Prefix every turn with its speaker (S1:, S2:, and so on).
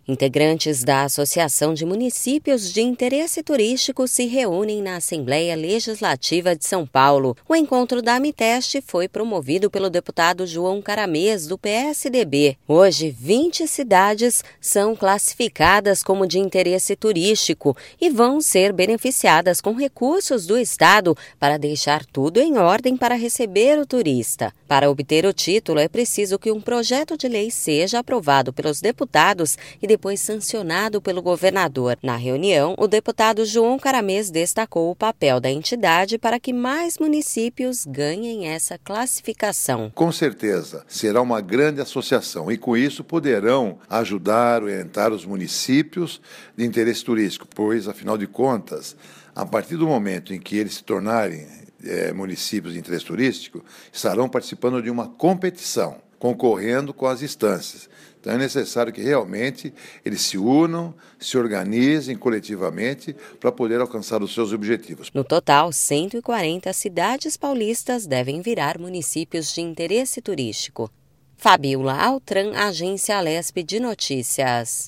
S1: Integrantes da Associação de Municípios de Interesse Turístico se reúnem na Assembleia Legislativa de São Paulo. O encontro da Amiteste foi promovido pelo deputado João Caramês, do PSDB. Hoje, 20 cidades são classificadas como de interesse turístico e vão ser beneficiadas com recursos do Estado para deixar tudo em ordem para receber o turista. Para obter o título, é preciso que um projeto de lei seja aprovado pelos deputados e depois sancionado pelo governador. Na reunião, o deputado João Caramês destacou o papel da entidade para que mais municípios ganhem essa classificação.
S2: Com certeza, será uma grande associação e com isso poderão ajudar a orientar os municípios de interesse turístico, pois, afinal de contas, a partir do momento em que eles se tornarem municípios de interesse turístico, estarão participando de uma competição, concorrendo com as instâncias. Então é necessário que realmente eles se unam, se organizem coletivamente para poder alcançar os seus objetivos.
S1: No total, 140 cidades paulistas devem virar municípios de interesse turístico. Fabiola Altran, Agência Alesp de Notícias.